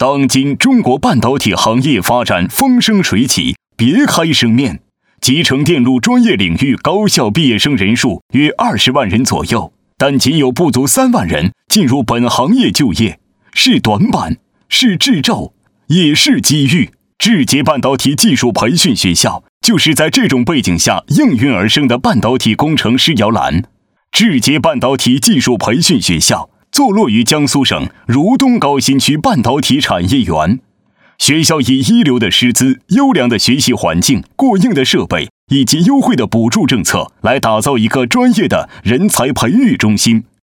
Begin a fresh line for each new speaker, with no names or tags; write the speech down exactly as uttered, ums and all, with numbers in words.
当今中国半导体行业发展风生水起，别开生面，集成电路专业领域高校毕业生人数约二十万人左右，但仅有不足三万人进入本行业就业，是短板，是掣肘，也是机遇。智捷半导体技术培训学校就是在这种背景下应运而生的半导体工程师摇篮。智捷半导体技术培训学校坐落于江苏省如东高新区半导体产业园。学校以一流的师资、优良的学习环境、过硬的设备以及优惠的补助政策，来打造一个专业的人才培育中心。